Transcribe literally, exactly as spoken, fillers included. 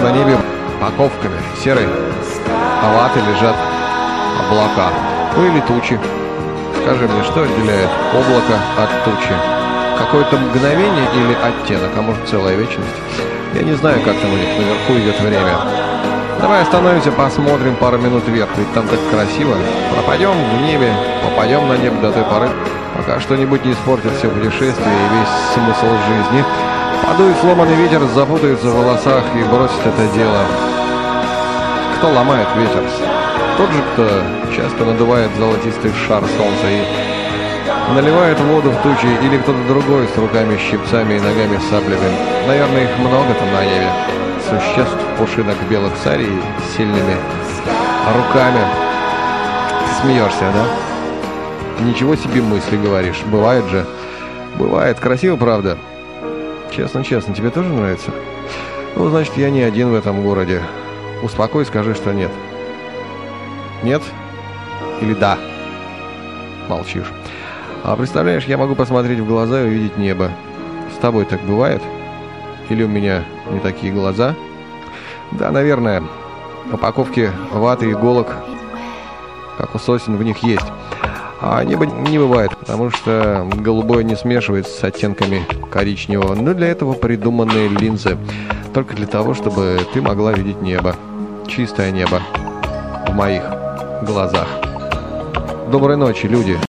на небе оковками серой оваты лежат облака, ну или тучи. Скажи мне, что отделяет облако от тучи? Какое-то мгновение или оттенок, а может целая вечность? Я не знаю, как там у них наверху идет время. Давай остановимся, посмотрим пару минут вверх, ведь там так красиво. Пропадем в небе, попадем на небо до той поры, пока что-нибудь не испортит все путешествие и весь смысл жизни. Подует сломанный ветер, запутается в волосах и бросит это дело. Кто ломает ветер? Тот же, кто часто надувает золотистый шар солнца и наливает воду в тучи, или кто-то другой с руками-щипцами и ногами-саблями. Наверное, их много там на небе. Существ, пушинок белых сарей с сильными руками. Ты смеешься, да? Ничего себе мысли говоришь. Бывает же. Бывает. Красиво, правда? Честно-честно, тебе тоже нравится? Ну, значит, я не один в этом городе. Успокой, скажи, что нет. Нет? Или да? Молчишь. А представляешь, я могу посмотреть в глаза и увидеть небо. С тобой так бывает? Или у меня не такие глаза? Да, наверное. Упаковки ваты и иголок, как у сосен, в них есть. А небо не бывает, потому что голубое не смешивается с оттенками коричневого. Но для этого придуманы линзы. Только для того, чтобы ты могла видеть небо. Чистое небо в моих глазах. Доброй ночи, люди.